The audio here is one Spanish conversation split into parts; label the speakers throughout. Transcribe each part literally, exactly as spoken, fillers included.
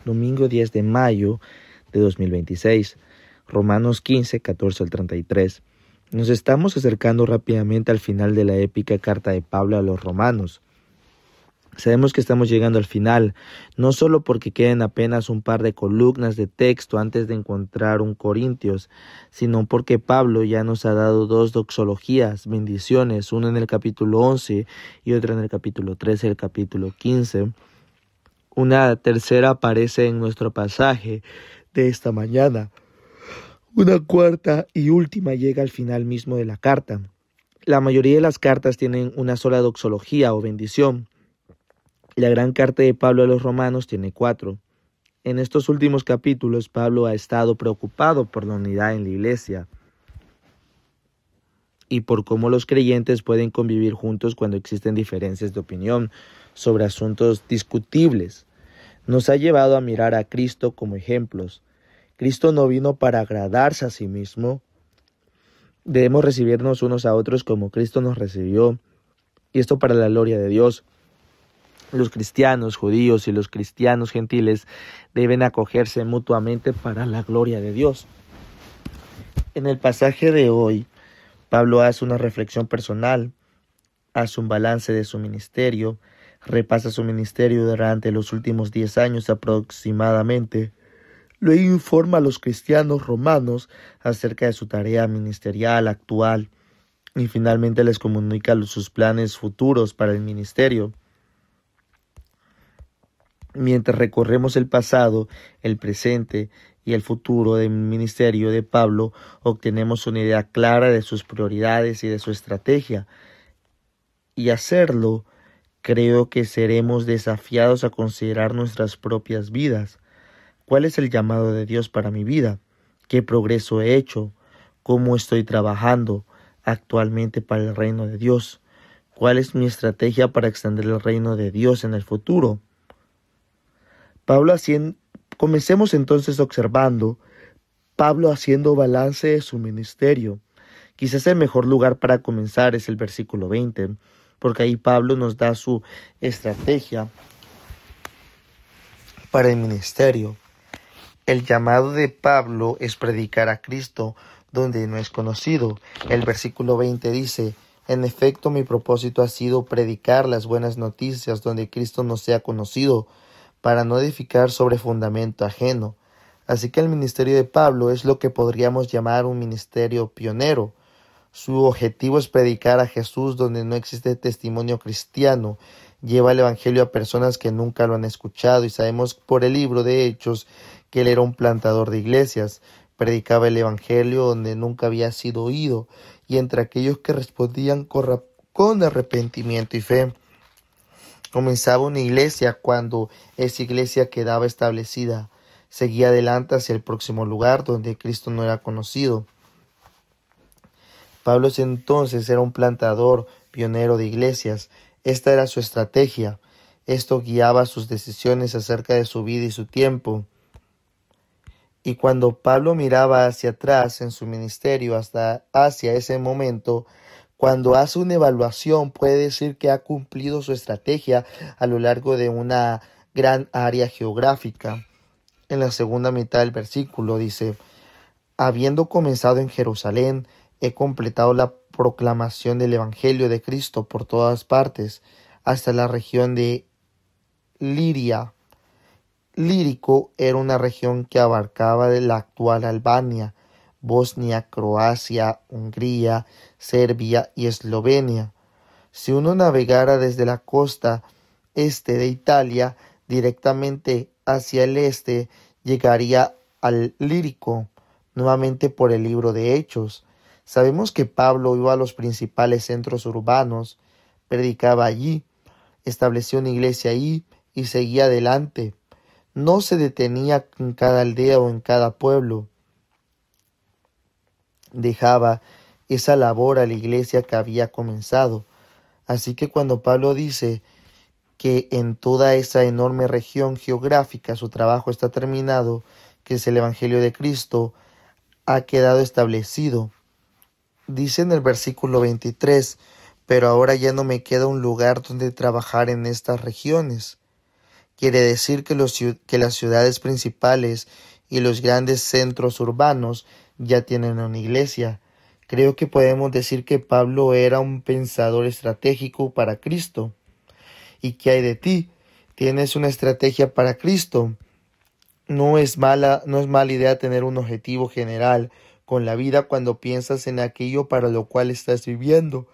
Speaker 1: domingo diez de mayo de dos mil veintiséis, Romanos quince, catorce al treinta y tres. Nos estamos acercando rápidamente al final de la épica carta de Pablo a los romanos. Sabemos que estamos llegando al final, no solo porque queden apenas un par de columnas de texto antes de encontrar un Corintios, sino porque Pablo ya nos ha dado dos doxologías, bendiciones, una en el capítulo once y otra en el capítulo trece y el capítulo quince. Una tercera aparece en nuestro pasaje de esta mañana. Una cuarta y última llega al final mismo de la carta. La mayoría de las cartas tienen una sola doxología o bendición. La gran carta de Pablo a los romanos tiene cuatro. En estos últimos capítulos, Pablo ha estado preocupado por la unidad en la iglesia y por cómo los creyentes pueden convivir juntos cuando existen diferencias de opinión sobre asuntos discutibles. Nos ha llevado a mirar a Cristo como ejemplos. Cristo no vino para agradarse a sí mismo. Debemos recibirnos unos a otros como Cristo nos recibió, y esto para la gloria de Dios. Los cristianos judíos y los cristianos gentiles deben acogerse mutuamente para la gloria de Dios. En el pasaje de hoy, Pablo hace una reflexión personal, hace un balance de su ministerio, repasa su ministerio durante los últimos diez años aproximadamente, luego informa a los cristianos romanos acerca de su tarea ministerial actual y finalmente les comunica sus planes futuros para el ministerio. Mientras recorremos el pasado, el presente y el futuro del ministerio de Pablo, obtenemos una idea clara de sus prioridades y de su estrategia. Y hacerlo, creo que seremos desafiados a considerar nuestras propias vidas. ¿Cuál es el llamado de Dios para mi vida? ¿Qué progreso he hecho? ¿Cómo estoy trabajando actualmente para el reino de Dios? ¿Cuál es mi estrategia para extender el reino de Dios en el futuro? Pablo haciendo, comencemos entonces observando Pablo haciendo balance de su ministerio. Quizás el mejor lugar para comenzar es el versículo veinte, porque ahí Pablo nos da su estrategia para el ministerio. El llamado de Pablo es predicar a Cristo donde no es conocido. El versículo veinte dice: en efecto, mi propósito ha sido predicar las buenas noticias donde Cristo no sea conocido, para no edificar sobre fundamento ajeno. Así que el ministerio de Pablo es lo que podríamos llamar un ministerio pionero. Su objetivo es predicar a Jesús donde no existe testimonio cristiano. Lleva el evangelio a personas que nunca lo han escuchado, y sabemos por el libro de Hechos que él era un plantador de iglesias. Predicaba el evangelio donde nunca había sido oído, y entre aquellos que respondían con arrepentimiento y fe. Comenzaba una iglesia cuando esa iglesia quedaba establecida. Seguía adelante hacia el próximo lugar donde Cristo no era conocido. Pablo entonces era un plantador, pionero de iglesias. Esta era su estrategia. Esto guiaba sus decisiones acerca de su vida y su tiempo. Y cuando Pablo miraba hacia atrás en su ministerio hasta hacia ese momento, cuando hace una evaluación, puede decir que ha cumplido su estrategia a lo largo de una gran área geográfica. En la segunda mitad del versículo dice: habiendo comenzado en Jerusalén, he completado la proclamación del Evangelio de Cristo por todas partes, hasta la región de Liria. Lírico era una región que abarcaba de la actual Albania, Bosnia, Croacia, Hungría, Serbia y Eslovenia. Si uno navegara desde la costa este de Italia directamente hacia el este, llegaría al Lírico, nuevamente por el libro de Hechos. Sabemos que Pablo iba a los principales centros urbanos, predicaba allí, estableció una iglesia allí y seguía adelante. No se detenía en cada aldea o en cada pueblo. Dejaba esa labor a la iglesia que había comenzado. Así que cuando Pablo dice que en toda esa enorme región geográfica su trabajo está terminado, que es el Evangelio de Cristo, ha quedado establecido. Dice en el versículo veintitrés: pero ahora ya no me queda un lugar donde trabajar en estas regiones. Quiere decir que, los, que las ciudades principales y los grandes centros urbanos ya tienen una iglesia. Creo que podemos decir que Pablo era un pensador estratégico para Cristo. ¿Y qué hay de ti? ¿Tienes una estrategia para Cristo? No es mala, no es mala idea tener un objetivo general con la vida cuando piensas en aquello para lo cual estás viviendo.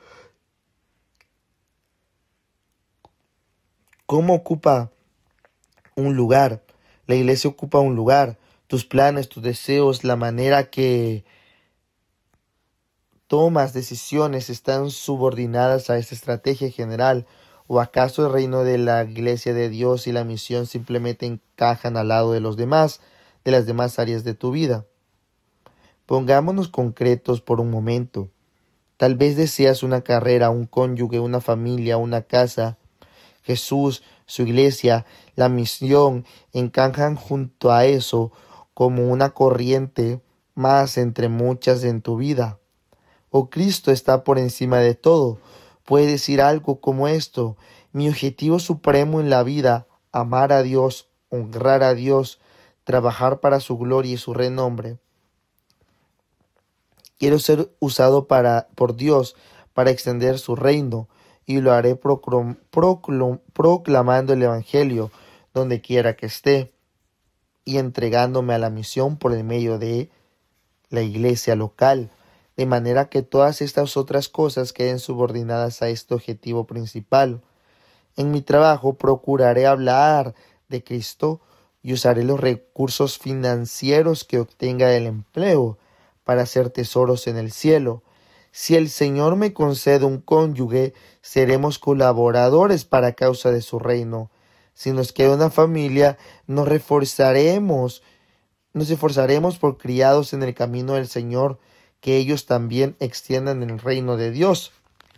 Speaker 1: ¿Cómo ocupa un lugar? La iglesia ocupa un lugar. Tus planes, tus deseos, la manera que tomas decisiones están subordinadas a esta estrategia general. ¿O acaso el reino de la iglesia de Dios y la misión simplemente encajan al lado de los demás, de las demás áreas de tu vida? Pongámonos concretos por un momento. Tal vez deseas una carrera, un cónyuge, una familia, una casa. Jesús, su iglesia, la misión encajan junto a eso como una corriente más entre muchas en tu vida. ¿O Cristo está por encima de todo? Puede decir algo como esto: mi objetivo supremo en la vida, amar a Dios, honrar a Dios, trabajar para su gloria y su renombre. Quiero ser usado para, por Dios para extender su reino, y lo haré proclam, proclam, proclamando el Evangelio donde quiera que esté, y entregándome a la misión por el medio de la iglesia local, de manera que todas estas otras cosas queden subordinadas a este objetivo principal. En mi trabajo procuraré hablar de Cristo y usaré los recursos financieros que obtenga del empleo para hacer tesoros en el cielo. Si el Señor me concede un cónyuge, seremos colaboradores para causa de su reino. Si nos queda una familia, nos reforzaremos, nos esforzaremos por criados en el camino del Señor, que ellos también extiendan el reino de Dios.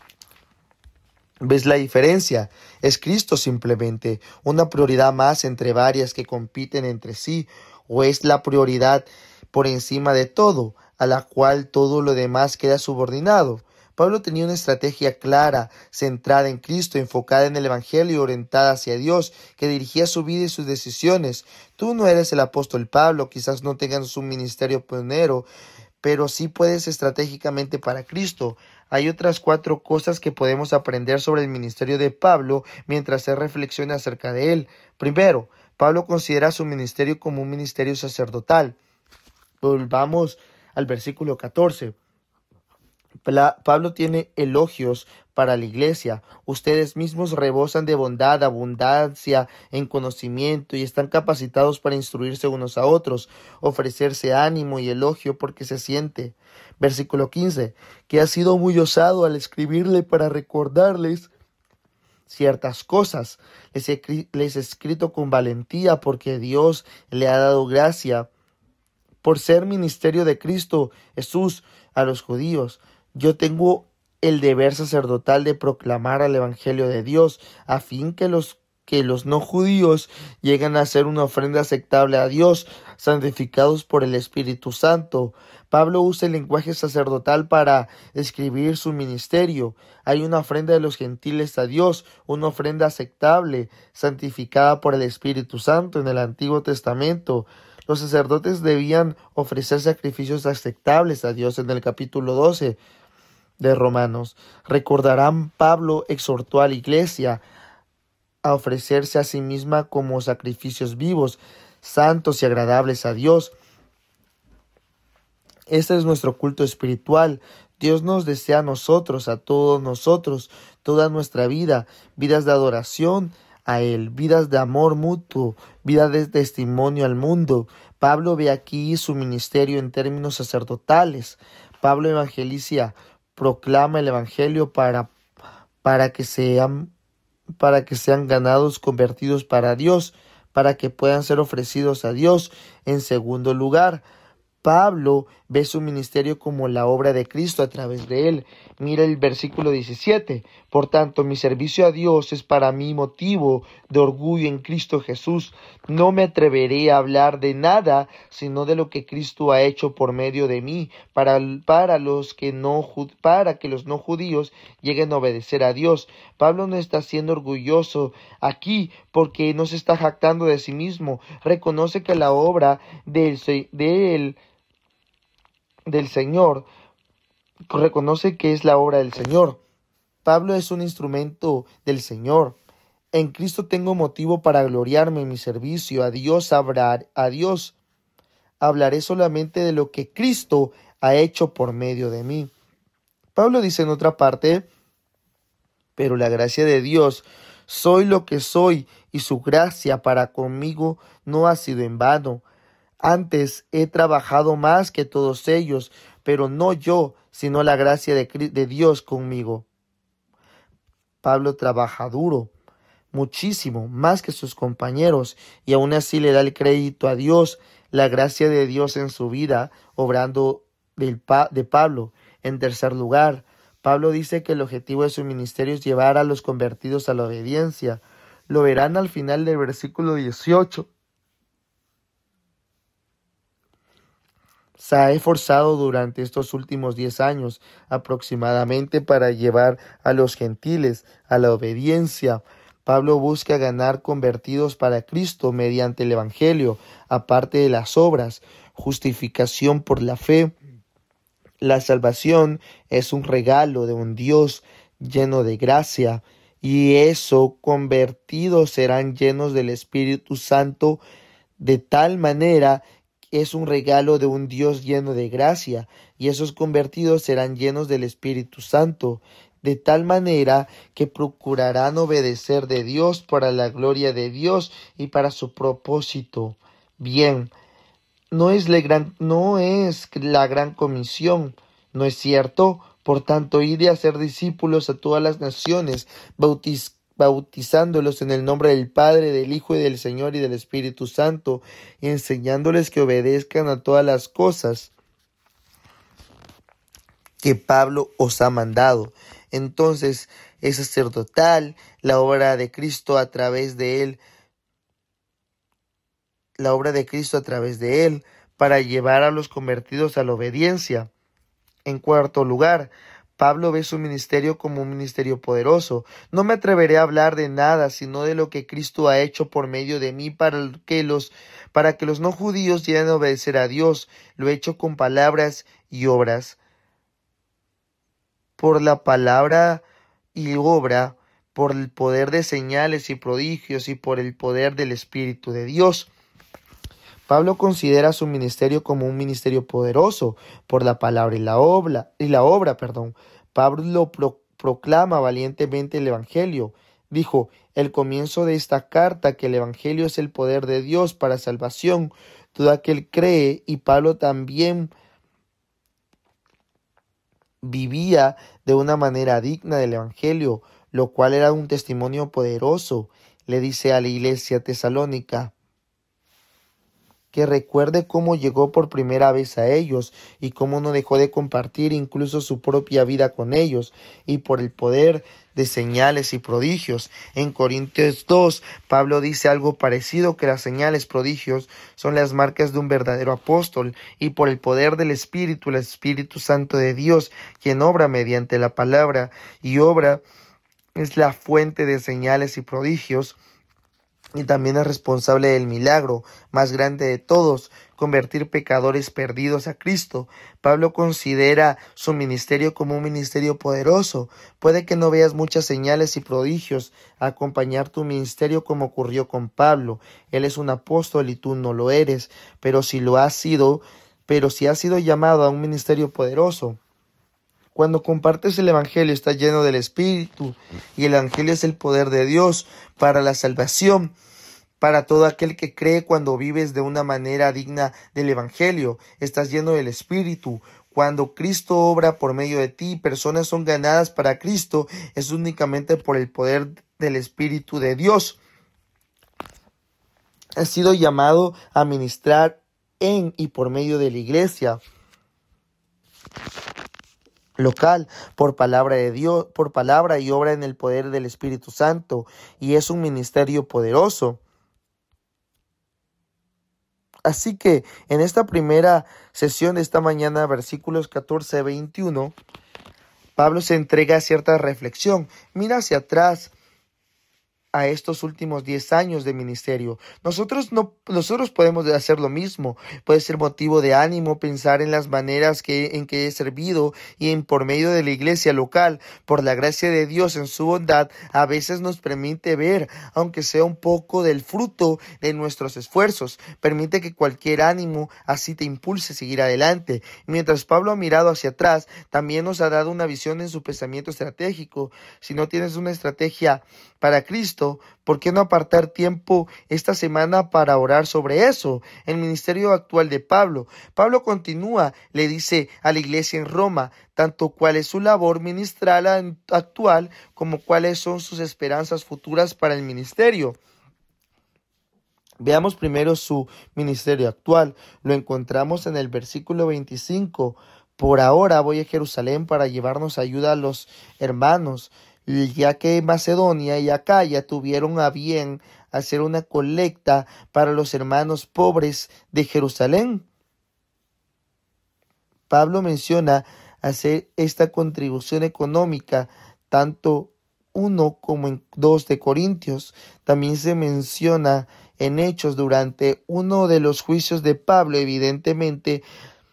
Speaker 1: ¿Ves la diferencia? Es Cristo simplemente una prioridad más entre varias que compiten entre sí, o es la prioridad por encima de todo, a la cual todo lo demás queda subordinado. Pablo tenía una estrategia clara, centrada en Cristo, enfocada en el Evangelio y orientada hacia Dios, que dirigía su vida y sus decisiones. Tú no eres el apóstol Pablo, quizás no tengas un ministerio pionero, pero sí puedes estratégicamente para Cristo. Hay otras cuatro cosas que podemos aprender sobre el ministerio de Pablo mientras se reflexiona acerca de él. Primero, Pablo considera su ministerio como un ministerio sacerdotal. Volvamos al versículo catorce. Pablo tiene elogios para la iglesia. Ustedes mismos rebosan de bondad, abundancia en conocimiento y están capacitados para instruirse unos a otros, ofrecerse ánimo y elogio porque se siente. Versículo quince, que ha sido muy osado al escribirle para recordarles ciertas cosas. Les he, les he escrito con valentía porque Dios le ha dado gracia por ser ministerio de Cristo Jesús a los judíos. Yo tengo el deber sacerdotal de proclamar el Evangelio de Dios, a fin que los que los no judíos lleguen a ser una ofrenda aceptable a Dios, santificados por el Espíritu Santo. Pablo usa el lenguaje sacerdotal para describir su ministerio. Hay una ofrenda de los gentiles a Dios, una ofrenda aceptable, santificada por el Espíritu Santo en el Antiguo Testamento. Los sacerdotes debían ofrecer sacrificios aceptables a Dios en el capítulo doce de Romanos. Recordarán, Pablo exhortó a la iglesia a ofrecerse a sí misma como sacrificios vivos, santos y agradables a Dios. Este es nuestro culto espiritual. Dios nos desea a nosotros, a todos nosotros, toda nuestra vida, vidas de adoración a Él, vidas de amor mutuo, vidas de testimonio al mundo. Pablo ve aquí su ministerio en términos sacerdotales. Pablo evangeliza, proclama el Evangelio para, para, que sean, para que sean ganados convertidos para Dios, para que puedan ser ofrecidos a Dios. En segundo lugar, Pablo ve su ministerio como la obra de Cristo a través de él. Mira el versículo diecisiete. Por tanto, mi servicio a Dios es para mí motivo de orgullo en Cristo Jesús. No me atreveré a hablar de nada, sino de lo que Cristo ha hecho por medio de mí, para, para, los que no, para que los no judíos lleguen a obedecer a Dios. Pablo no está siendo orgulloso aquí porque no se está jactando de sí mismo. Reconoce que la obra del, del del Señor, reconoce que es la obra del Señor. Pablo es un instrumento del Señor. En Cristo tengo motivo para gloriarme en mi servicio. A Dios, hablar, a Dios hablaré solamente de lo que Cristo ha hecho por medio de mí. Pablo dice en otra parte, pero la gracia de Dios, soy lo que soy, y su gracia para conmigo no ha sido en vano. Antes he trabajado más que todos ellos, pero no yo, sino la gracia de, de Dios conmigo. Pablo trabaja duro, muchísimo, más que sus compañeros, y aún así le da el crédito a Dios, la gracia de Dios en su vida, obrando del pa de Pablo. En tercer lugar, Pablo dice que el objetivo de su ministerio es llevar a los convertidos a la obediencia. Lo verán al final del versículo dieciocho. Se ha esforzado durante estos últimos diez años aproximadamente para llevar a los gentiles a la obediencia. Pablo busca ganar convertidos para Cristo mediante el Evangelio, aparte de las obras, justificación por la fe. La salvación es un regalo de un Dios lleno de gracia, y esos convertidos serán llenos del Espíritu Santo de tal manera que es un regalo de un Dios lleno de gracia, y esos convertidos serán llenos del Espíritu Santo, de tal manera que procurarán obedecer de Dios para la gloria de Dios y para su propósito. Bien, no es la gran, no es la gran comisión, ¿no es cierto? Por tanto, id y hacer discípulos a todas las naciones, bautiz, bautizándolos en el nombre del Padre, del Hijo y del Señor y del Espíritu Santo, y enseñándoles que obedezcan a todas las cosas que Pablo os ha mandado. Entonces es sacerdotal la obra de Cristo a través de él, la obra de Cristo a través de él, para llevar a los convertidos a la obediencia. En cuarto lugar, Pablo ve su ministerio como un ministerio poderoso. No me atreveré a hablar de nada, sino de lo que Cristo ha hecho por medio de mí para que los, para que los no judíos lleguen a obedecer a Dios. Lo he hecho con palabras y obras. Por la palabra y obra, por el poder de señales y prodigios y por el poder del Espíritu de Dios. Pablo considera su ministerio como un ministerio poderoso por la palabra y la obra, y la obra, perdón. Pablo pro, proclama valientemente el Evangelio. Dijo, el comienzo de esta carta, que el Evangelio es el poder de Dios para salvación. Todo aquel cree, y Pablo también vivía de una manera digna del Evangelio, lo cual era un testimonio poderoso. Le dice a la iglesia tesalónica que recuerde cómo llegó por primera vez a ellos y cómo no dejó de compartir incluso su propia vida con ellos, y por el poder de señales y prodigios. En Corintios dos, Pablo dice algo parecido, que las señales, prodigios son las marcas de un verdadero apóstol, y por el poder del Espíritu, el Espíritu Santo de Dios, quien obra mediante la palabra, y obra es la fuente de señales y prodigios, y también es responsable del milagro más grande de todos, convertir pecadores perdidos a Cristo. Pablo considera su ministerio como un ministerio poderoso. Puede que no veas muchas señales y prodigios acompañar tu ministerio como ocurrió con Pablo. Él es un apóstol y tú no lo eres, pero si lo has sido, pero si has sido llamado a un ministerio poderoso. Cuando compartes el Evangelio estás lleno del Espíritu, y el Evangelio es el poder de Dios para la salvación, para todo aquel que cree. Cuando vives de una manera digna del Evangelio, estás lleno del Espíritu. Cuando Cristo obra por medio de ti, personas son ganadas para Cristo, es únicamente por el poder del Espíritu de Dios. Has sido llamado a ministrar en y por medio de la iglesia local, por palabra de Dios, por palabra y obra en el poder del Espíritu Santo, y es un ministerio poderoso. Así que en esta primera sesión de esta mañana, versículos catorce a veintiuno, Pablo se entrega a cierta reflexión. Mira hacia atrás a estos últimos diez años de ministerio. Nosotros no, nosotros podemos hacer lo mismo. Puede ser motivo de ánimo pensar en las maneras que, en que he servido y en por medio de la iglesia local. Por la gracia de Dios en su bondad, a veces nos permite ver, aunque sea un poco del fruto de nuestros esfuerzos. Permite que cualquier ánimo así te impulse a seguir adelante. Mientras Pablo ha mirado hacia atrás, también nos ha dado una visión en su pensamiento estratégico. Si no tienes una estrategia para Cristo, ¿por qué no apartar tiempo esta semana para orar sobre eso? El ministerio actual de Pablo. Pablo continúa, le dice a la iglesia en Roma, tanto cuál es su labor ministral actual como cuáles son sus esperanzas futuras para el ministerio. Veamos primero su ministerio actual. Lo encontramos en el versículo veinticinco. Por ahora voy a Jerusalén para llevarnos ayuda a los hermanos, ya que Macedonia y Acaya tuvieron a bien hacer una colecta para los hermanos pobres de Jerusalén. Pablo menciona hacer esta contribución económica tanto uno como en dos de Corintios. También se menciona en Hechos durante uno de los juicios de Pablo. Evidentemente,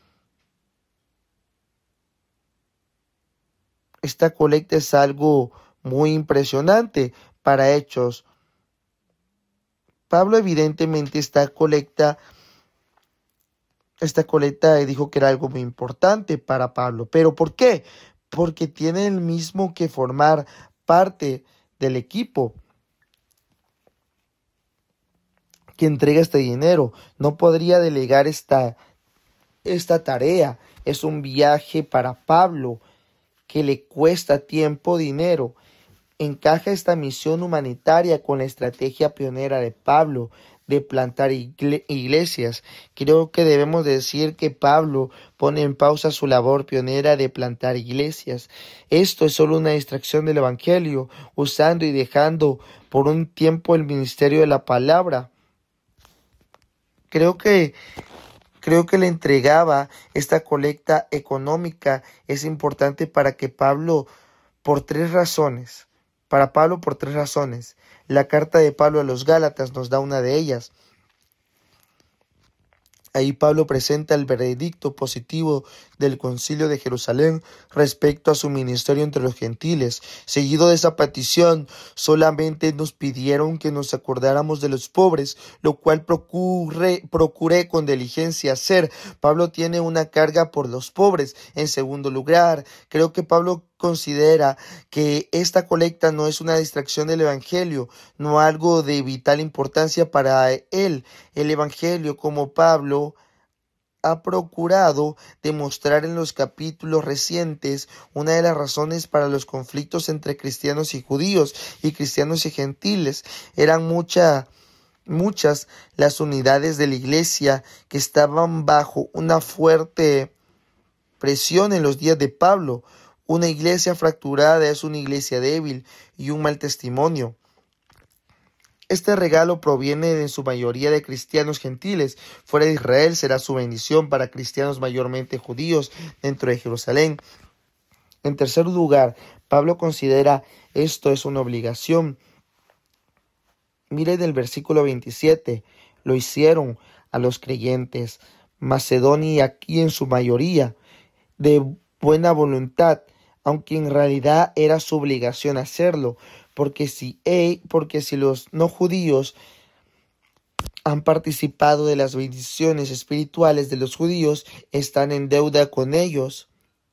Speaker 1: esta colecta es algo muy impresionante para Hechos. Pablo evidentemente esta colecta, esta colecta dijo que era algo muy importante para Pablo. ¿Pero por qué? Porque tiene el mismo que formar parte del equipo que entrega este dinero. No podría delegar esta, esta tarea. Es un viaje para Pablo que le cuesta tiempo, dinero. Encaja esta misión humanitaria con la estrategia pionera de Pablo de plantar iglesias. Creo que debemos decir que Pablo pone en pausa su labor pionera de plantar iglesias. Esto es solo una distracción del evangelio, usando y dejando por un tiempo el ministerio de la palabra. Creo que Creo que le entregaba esta colecta económica es importante para que Pablo, por tres razones, para Pablo por tres razones. La carta de Pablo a los Gálatas nos da una de ellas. Ahí Pablo presenta el veredicto positivo del Concilio de Jerusalén respecto a su ministerio entre los gentiles. Seguido de esa petición, solamente nos pidieron que nos acordáramos de los pobres, lo cual procuré, procuré con diligencia hacer. Pablo tiene una carga por los pobres. En segundo lugar, creo que Pablo considera que esta colecta no es una distracción del evangelio, no algo de vital importancia para él. El evangelio, como Pablo ha procurado demostrar en los capítulos recientes, una de las razones para los conflictos entre cristianos y judíos y cristianos y gentiles. Eran mucha, muchas las unidades de la iglesia que estaban bajo una fuerte presión en los días de Pablo. Una iglesia fracturada es una iglesia débil y un mal testimonio. Este regalo proviene en su mayoría de cristianos gentiles. Fuera de Israel será su bendición para cristianos mayormente judíos dentro de Jerusalén. En tercer lugar, Pablo considera esto es una obligación. Miren el versículo veintisiete. Lo hicieron a los creyentes, Macedonia aquí en su mayoría, de buena voluntad, aunque en realidad era su obligación hacerlo, porque si, hey, porque si los no judíos han participado de las bendiciones espirituales de los judíos, están en deuda con ellos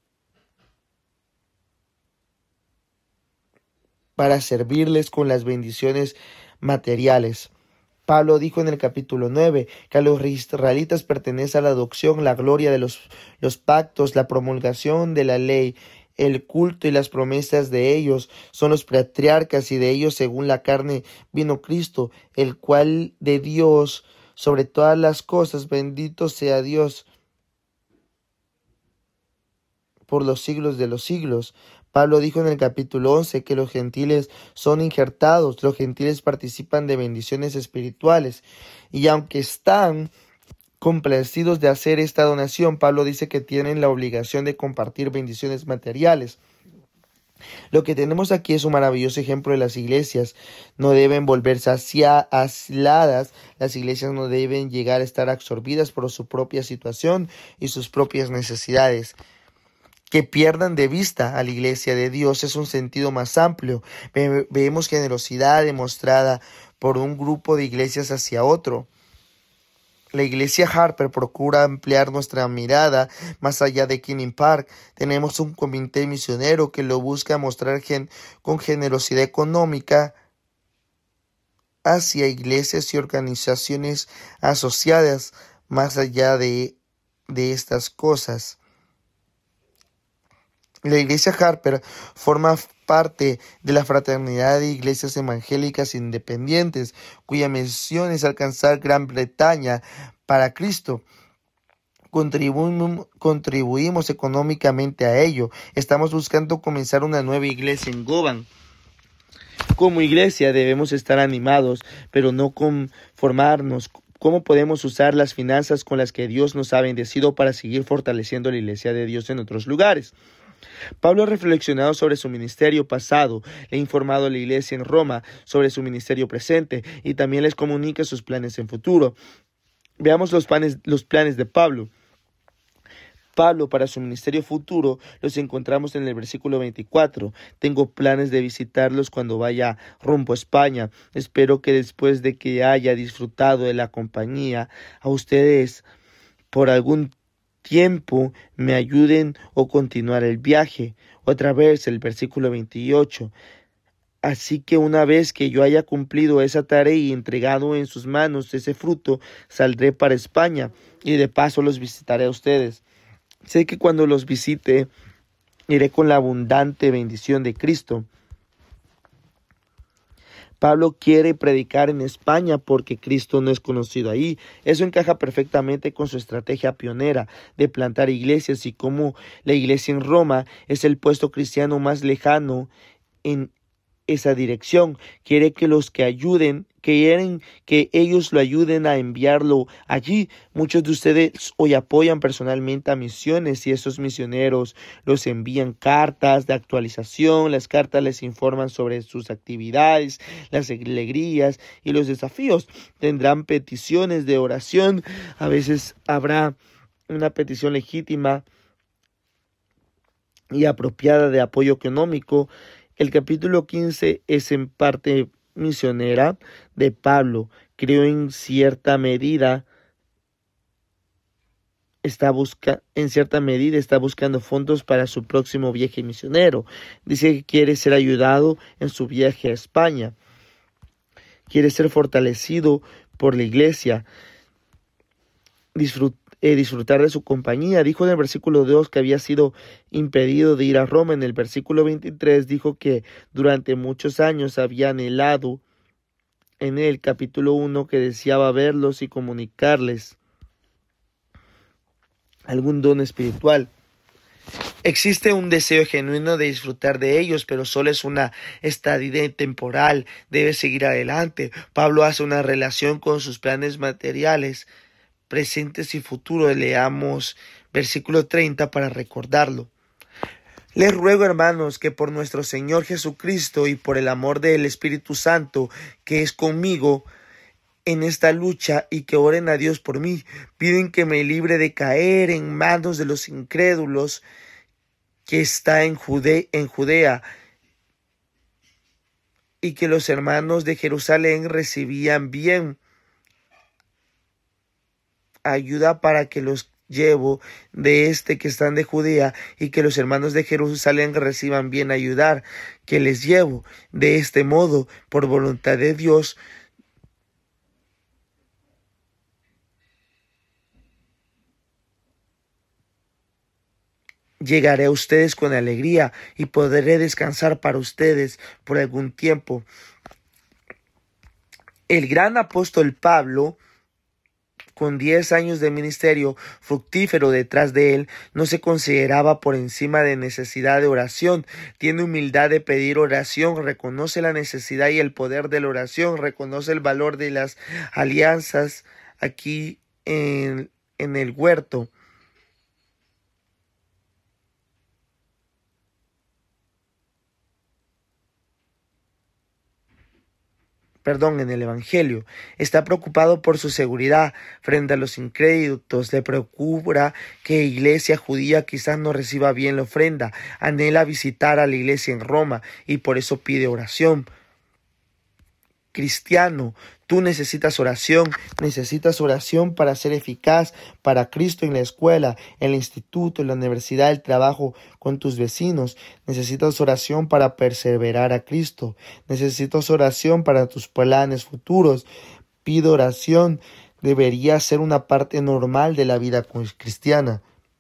Speaker 1: para servirles con las bendiciones materiales. Pablo dijo en el capítulo nueve que a los israelitas pertenece a la adopción, la gloria de los, los pactos, la promulgación de la ley, el culto y las promesas de ellos son los patriarcas, y de ellos según la carne vino Cristo, el cual de Dios sobre todas las cosas. Bendito sea Dios por los siglos de los siglos. Pablo dijo en el capítulo once que los gentiles son injertados, los gentiles participan de bendiciones espirituales, y aunque están complacidos de hacer esta donación, Pablo dice que tienen la obligación de compartir bendiciones materiales. Lo que tenemos aquí es un maravilloso ejemplo de las iglesias. No deben volverse hacia aisladas. Las iglesias no deben llegar a estar absorbidas por su propia situación y sus propias necesidades. Que pierdan de vista a la iglesia de Dios es un sentido más amplio. Ve- vemos generosidad demostrada por un grupo de iglesias hacia otro. La iglesia Harper procura ampliar nuestra mirada más allá de Keening Park. Tenemos un comité misionero que lo busca mostrar gen- con generosidad económica hacia iglesias y organizaciones asociadas más allá de, de estas cosas. La iglesia Harper forma parte de la fraternidad de iglesias evangélicas independientes, cuya misión es alcanzar Gran Bretaña para Cristo. Contribuimos, contribuimos económicamente a ello. Estamos buscando comenzar una nueva iglesia en Govan. Como iglesia debemos estar animados, pero no conformarnos. ¿Cómo podemos usar las finanzas con las que Dios nos ha bendecido para seguir fortaleciendo la iglesia de Dios en otros lugares? Pablo ha reflexionado sobre su ministerio pasado, le ha informado a la iglesia en Roma sobre su ministerio presente y también les comunica sus planes en futuro. Veamos los planes, los planes de Pablo. Pablo para su ministerio futuro los encontramos en el versículo veinticuatro. Tengo planes de visitarlos cuando vaya rumbo a España. Espero que después de que haya disfrutado de la compañía a ustedes por algún tiempo me ayuden o continuar el viaje. Otra vez el versículo veintiocho. Así que una vez que yo haya cumplido esa tarea y entregado en sus manos ese fruto, saldré para España y de paso los visitaré a ustedes. Sé que cuando los visite, iré con la abundante bendición de Cristo. Pablo quiere predicar en España porque Cristo no es conocido ahí. Eso encaja perfectamente con su estrategia pionera de plantar iglesias y cómo la iglesia en Roma es el puesto cristiano más lejano en esa dirección. Quiere que los que ayuden, quieren que ellos lo ayuden a enviarlo allí. Muchos de ustedes hoy apoyan personalmente a misiones y esos misioneros los envían cartas de actualización. Las cartas les informan sobre sus actividades, las alegrías y los desafíos. Tendrán peticiones de oración. A veces habrá una petición legítima y apropiada de apoyo económico. El capítulo quince es en parte misionera de Pablo. Creo en cierta medida está busca, en cierta medida está buscando fondos para su próximo viaje misionero. Dice que quiere ser ayudado en su viaje a España. Quiere ser fortalecido por la iglesia. Disfrutar Eh, disfrutar de su compañía. Dijo en el versículo dos que había sido impedido de ir a Roma. En el versículo veintitrés dijo que durante muchos años había anhelado en el capítulo uno que deseaba verlos y comunicarles algún don espiritual. Existe un deseo genuino de disfrutar de ellos, pero solo es una estadía temporal. Debe seguir adelante. Pablo hace una relación con sus planes materiales presentes y futuros. Leamos versículo treinta para recordarlo. Les ruego, hermanos, que por nuestro Señor Jesucristo y por el amor del Espíritu Santo que es conmigo en esta lucha y que oren a Dios por mí, piden que me libre de caer en manos de los incrédulos que está en, Jude- en Judea, y que los hermanos de Jerusalén recibían bien ayuda para que los llevo de este que están de Judea, y que los hermanos de Jerusalén reciban bien ayudar que les llevo. De este modo, por voluntad de Dios, llegaré a ustedes con alegría y podré descansar para ustedes por algún tiempo. El gran apóstol Pablo con diez años de ministerio fructífero detrás de él, no se consideraba por encima de necesidad de oración. Tiene humildad de pedir oración, reconoce la necesidad y el poder de la oración, reconoce el valor de las alianzas aquí en, en el huerto. Perdón, en el Evangelio. Está preocupado por su seguridad frente a los incrédulos. Le preocupa que la iglesia judía quizás no reciba bien la ofrenda. Anhela visitar a la iglesia en Roma y por eso pide oración. Cristiano, tú necesitas oración, necesitas oración para ser eficaz para Cristo en la escuela, en el instituto, en la universidad, el trabajo, con tus vecinos. Necesitas oración para perseverar a Cristo. Necesitas oración para tus planes futuros. Pido oración, debería ser una parte normal de la vida cristiana.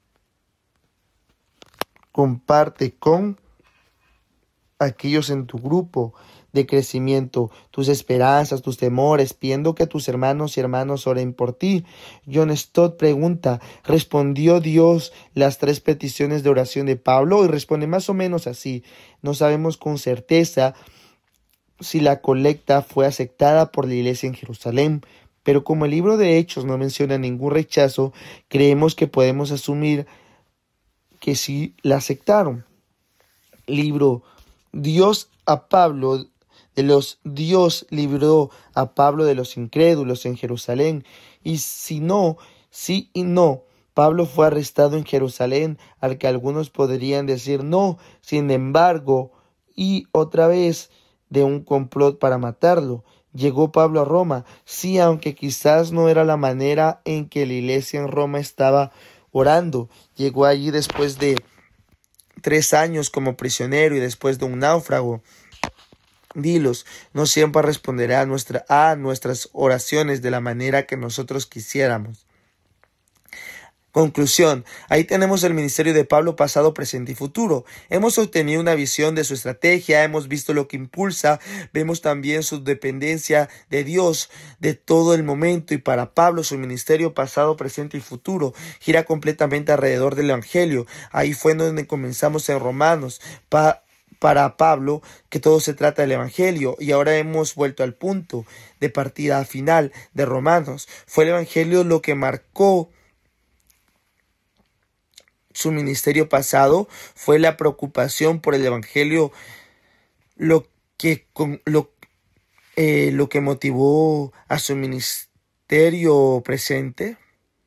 Speaker 1: Comparte con aquellos en tu grupo de crecimiento, tus esperanzas, tus temores, pidiendo que tus hermanos y hermanas oren por ti. John Stott pregunta, ¿respondió Dios las tres peticiones de oración de Pablo? Y responde más o menos así. No sabemos con certeza si la colecta fue aceptada por la iglesia en Jerusalén, pero como el libro de Hechos no menciona ningún rechazo, creemos que podemos asumir que sí la aceptaron. Libro Dios a Pablo de los Dios libró a Pablo de los incrédulos en Jerusalén, y si no, sí y no. Pablo fue arrestado en Jerusalén, al que algunos podrían decir no, sin embargo, y otra vez de un complot para matarlo. Llegó Pablo a Roma, sí, aunque quizás no era la manera en que la iglesia en Roma estaba orando. Llegó allí después de tres años como prisionero y después de un náufrago. Dilos, no siempre responderá a, nuestra, a nuestras oraciones de la manera que nosotros quisiéramos. Conclusión, ahí tenemos el ministerio de Pablo pasado, presente y futuro. Hemos obtenido una visión de su estrategia, hemos visto lo que impulsa, vemos también su dependencia de Dios de todo el momento, y para Pablo su ministerio pasado, presente y futuro gira completamente alrededor del Evangelio. Ahí fue donde comenzamos en Romanos. Pa Para Pablo, que todo se trata del Evangelio, y ahora hemos vuelto al punto de partida final de Romanos. Fue el Evangelio lo que marcó su ministerio pasado, fue la preocupación por el Evangelio lo que, lo, eh, lo que motivó a su ministerio presente.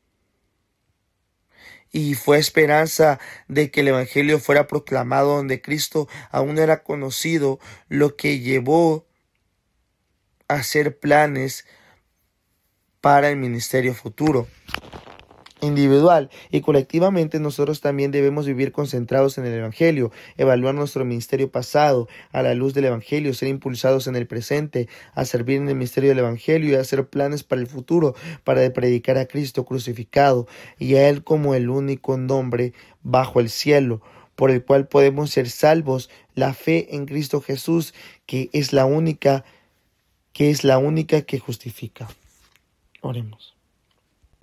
Speaker 1: Y fue esperanza de que el Evangelio fuera proclamado donde Cristo aún no era conocido, lo que llevó a hacer planes para el ministerio futuro. Individual y colectivamente nosotros también debemos vivir concentrados en el Evangelio, evaluar nuestro ministerio pasado a la luz del Evangelio, ser impulsados en el presente a servir en el ministerio del Evangelio y hacer planes para el futuro, para predicar a Cristo crucificado y a Él como el único nombre bajo el cielo por el cual podemos ser salvos, la fe en Cristo Jesús, que es la única, que es la única que justifica. Oremos.